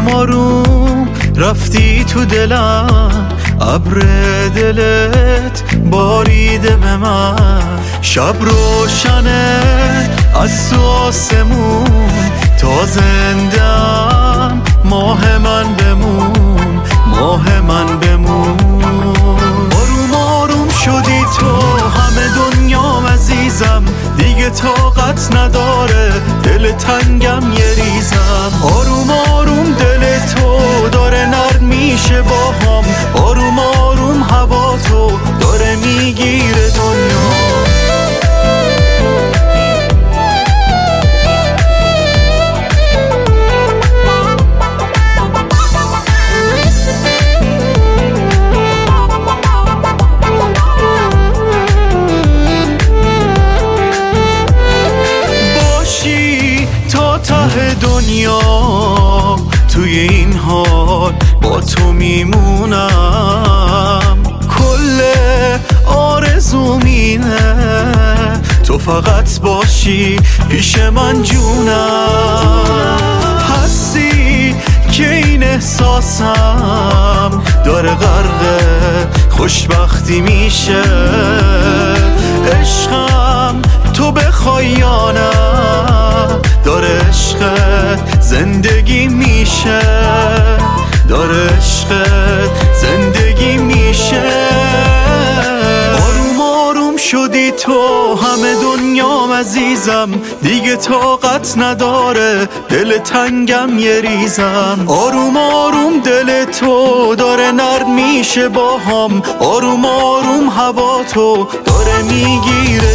آروم آروم رفتی تو دلم، ابر دلت باریده به من. شب روشنه از تو آسمون، تا زندم ماه من بمون، ماه من بمون. آروم آروم شدی تو، همه دنیام عزیزم، دیگه طاقت نداره دل تنگم یه ریزم. آروم آروم دل تو داره نرم میشه باهام، آروم آروم هوا تو داره میگیره دنیا. ته دنیا توی این حال با تو میمونم، کل آرزوم اینه تو فقط باشی پیش من جونم. هستی که این احساسم داره غرق خوشبختی میشه، عشقم تو بخوای یا نه داره عشقت زندگی میشه، داره عشقت زندگی میشه. آروم آروم شدی تو، همه دنیام عزیزم، دیگه طاقت نداره دل تنگم یه ریزم. آروم آروم دل تو داره نرم میشه باهام، آروم آروم هوا تو داره میگیره